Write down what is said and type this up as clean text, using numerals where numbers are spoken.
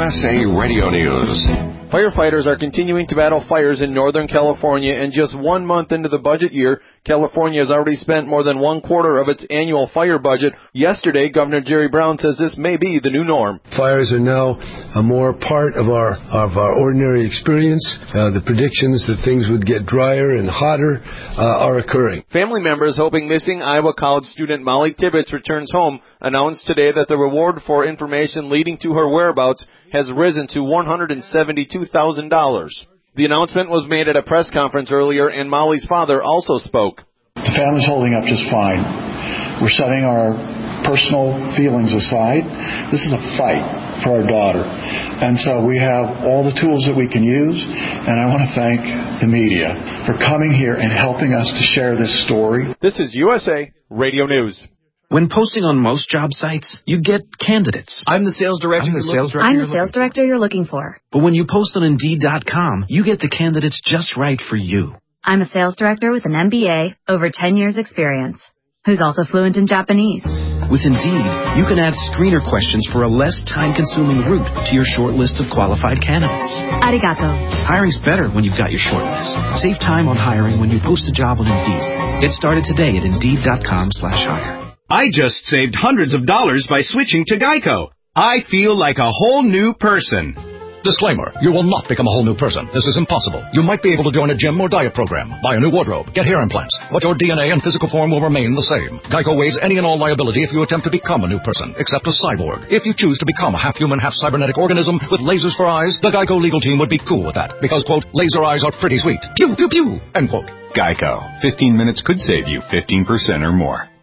USA Radio News. Firefighters are continuing to battle fires in Northern California, and just 1 month into the budget year, California has already spent more than 1/4 of its annual fire budget. Yesterday, Governor Jerry Brown says this may be the new norm. Fires are now a more part of our ordinary experience. The predictions that things would get drier and hotter are occurring. Family members hoping missing Iowa College student Molly Tibbetts returns home announced today that the reward for information leading to her whereabouts has risen to $172,000. The announcement was made at a press conference earlier, and Molly's father also spoke. The family's holding up just fine. We're setting our personal feelings aside. This is a fight for our daughter. And so we have all the tools that we can use, and I want to thank the media for coming here and helping us to share this story. This is USA Radio News. When posting on most job sites, you get candidates. I'm the sales director. I'm the sales director you're looking for. But when you post on Indeed.com, you get the candidates just right for you. I'm a sales director with an MBA, over 10 years experience, who's also fluent in Japanese. With Indeed, you can add screener questions for a less time-consuming route to your short list of qualified candidates. Arigato. Hiring's better when you've got your short list. Save time on hiring when you post a job on Indeed. Get started today at Indeed.com/hire. I just saved hundreds of dollars by switching to Geico. I feel like a whole new person. Disclaimer, you will not become a whole new person. This is impossible. You might be able to join a gym or diet program, buy a new wardrobe, get hair implants, but your DNA and physical form will remain the same. Geico waives any and all liability if you attempt to become a new person, except a cyborg. If you choose to become a half-human, half-cybernetic organism with lasers for eyes, the Geico legal team would be cool with that, because, quote, laser eyes are pretty sweet. Pew, pew, pew, end quote. Geico. 15 minutes could save you 15% or more.